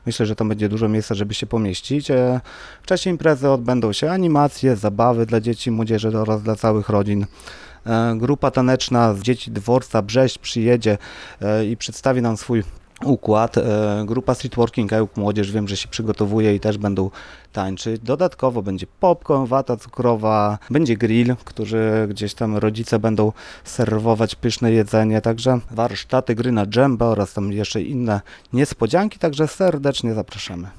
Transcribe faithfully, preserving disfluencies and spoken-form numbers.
Myślę, że tam będzie dużo miejsca, żeby się pomieścić. E, W czasie imprezy odbędą się animacje, zabawy dla dzieci i młodzieży oraz dla całych rodzin. E, Grupa taneczna z dzieci dworca Brześć przyjedzie e, i przedstawi nam swój układ. E, Grupa streetworking Ełk Młodzież wiem, że się przygotowuje i też będą tańczyć. Dodatkowo będzie popcorn, wata cukrowa, będzie grill, który gdzieś tam rodzice będą serwować pyszne jedzenie, także warsztaty gry na dżembę oraz tam jeszcze inne niespodzianki, także serdecznie zapraszamy.